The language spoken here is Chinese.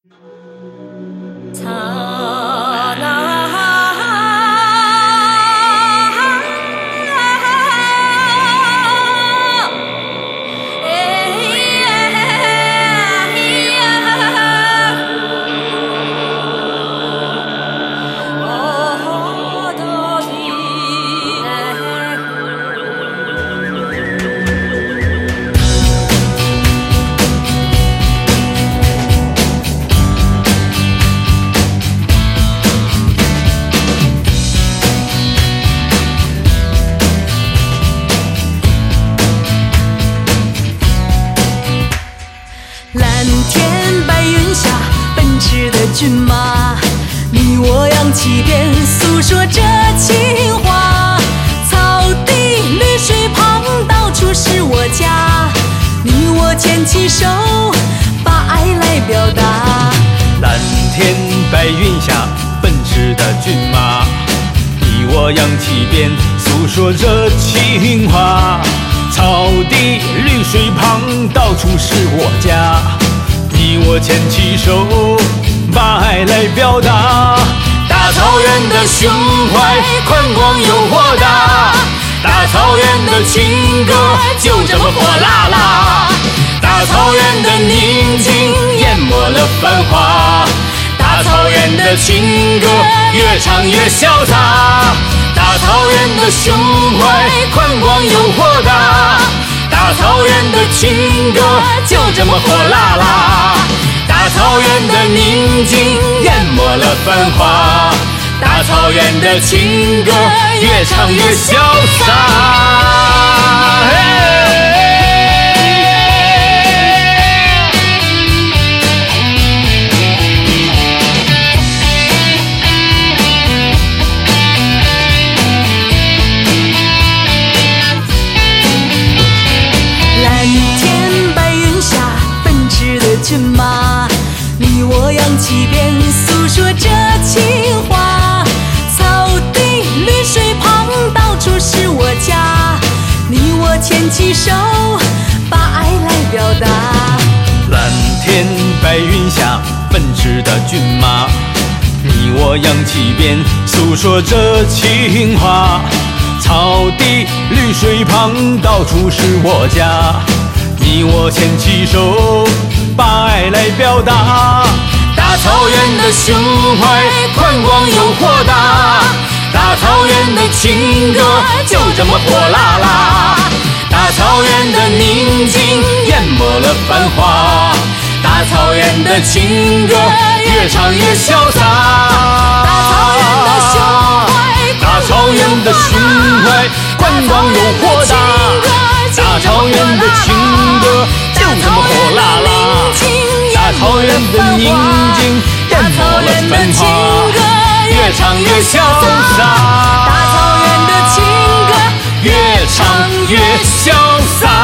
蓝天白云下，奔驰的骏马，你我扬起鞭，诉说着情话。草地绿水旁，到处是我家，你我牵起手，把爱来表达。 蓝天白云下，奔驰的骏马，你我扬起鞭，诉说着情话。草地绿水旁，到处是我家，你我牵起手，把爱来表达。大草原的胸怀宽广又豁达，大草原的情歌就这么火辣辣，大草原的宁静淹没了繁华，大草原的情歌越唱越潇洒。大草原的胸怀宽广又豁达，大草原的情歌就这么火辣辣，大草原的宁静淹没了繁华，大草原的情歌越唱越潇洒。骏马，你我扬起鞭，诉说着情话。草地绿水旁，到处是我家，你我牵起手，把爱来表达。蓝天白云下，奔驰的骏马，你我扬起鞭，诉说着情话。草地绿水旁，到处是我家，你我牵起手，把爱来表达。大草原的胸怀宽广又豁达，大草原的情歌就这么火辣辣，大草原的宁静淹没了繁华，大草原的情歌越唱越潇洒。大草原的胸怀宽广又豁达，大草原的情歌就这么火辣辣，大草原的宁静淹没了繁华，越唱越潇洒。 大草原的情歌越唱越潇洒。